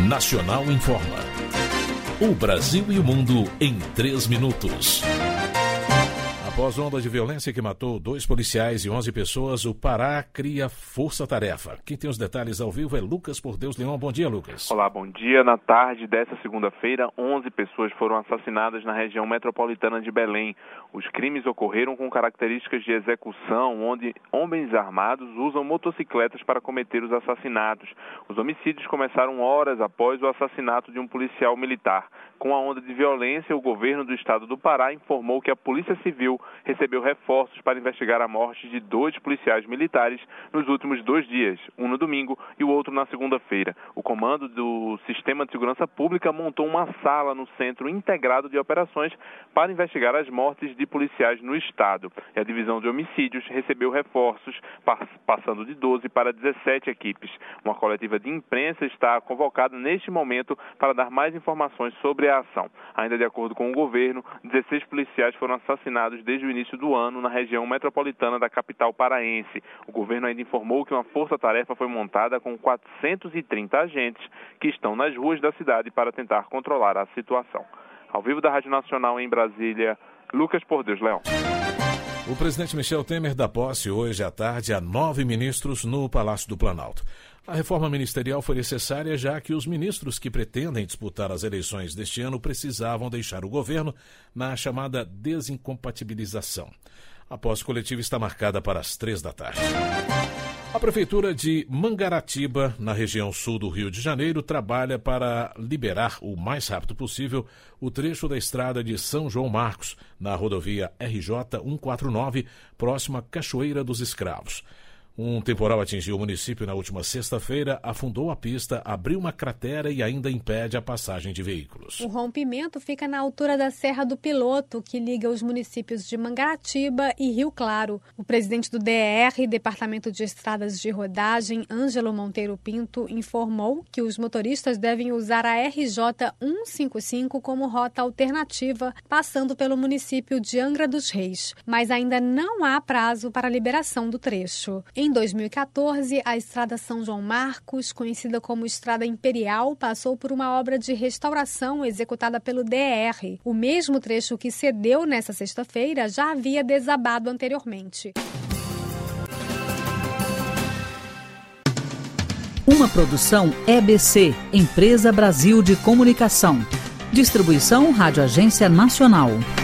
Nacional informa. O Brasil e o mundo em 3 minutos. Após onda de violência que matou 2 policiais e 11 pessoas, o Pará cria força-tarefa. Quem tem os detalhes ao vivo é Lucas Por Deus Leão. Bom dia, Lucas. Olá, bom dia. Na tarde desta segunda-feira, 11 pessoas foram assassinadas na região metropolitana de Belém. Os crimes ocorreram com características de execução, onde homens armados usam motocicletas para cometer os assassinatos. Os homicídios começaram horas após o assassinato de um policial militar. Com a onda de violência, o governo do estado do Pará informou que a Polícia Civil recebeu reforços para investigar a morte de 2 policiais militares nos últimos 2 dias, um no domingo e o outro na segunda-feira. O comando do Sistema de Segurança Pública montou uma sala no Centro Integrado de Operações para investigar as mortes de policiais no estado. E a Divisão de Homicídios recebeu reforços, passando de 12 para 17 equipes. Uma coletiva de imprensa está convocada neste momento para dar mais informações sobre a ação. Ainda de acordo com o governo, 16 policiais foram assassinados desde o início do ano na região metropolitana da capital paraense. O governo ainda informou que uma força-tarefa foi montada com 430 agentes que estão nas ruas da cidade para tentar controlar a situação. Ao vivo da Rádio Nacional em Brasília, Lucas Por Deus Leão. O presidente Michel Temer dá posse hoje à tarde a 9 ministros no Palácio do Planalto. A reforma ministerial foi necessária já que os ministros que pretendem disputar as eleições deste ano precisavam deixar o governo na chamada desincompatibilização. A posse coletiva está marcada para as 3 da tarde. A Prefeitura de Mangaratiba, na região sul do Rio de Janeiro, trabalha para liberar o mais rápido possível o trecho da estrada de São João Marcos, na rodovia RJ 149, próxima à Cachoeira dos Escravos. Um temporal atingiu o município na última sexta-feira, afundou a pista, abriu uma cratera e ainda impede a passagem de veículos. O rompimento fica na altura da Serra do Piloto, que liga os municípios de Mangaratiba e Rio Claro. O presidente do DER, Departamento de Estradas de Rodagem, Ângelo Monteiro Pinto, informou que os motoristas devem usar a RJ 155 como rota alternativa, passando pelo município de Angra dos Reis. Mas ainda não há prazo para a liberação do trecho. Em 2014, a Estrada São João Marcos, conhecida como Estrada Imperial, passou por uma obra de restauração executada pelo DER. O mesmo trecho que cedeu nesta sexta-feira já havia desabado anteriormente. Uma produção EBC, Empresa Brasil de Comunicação. Distribuição Rádio Agência Nacional.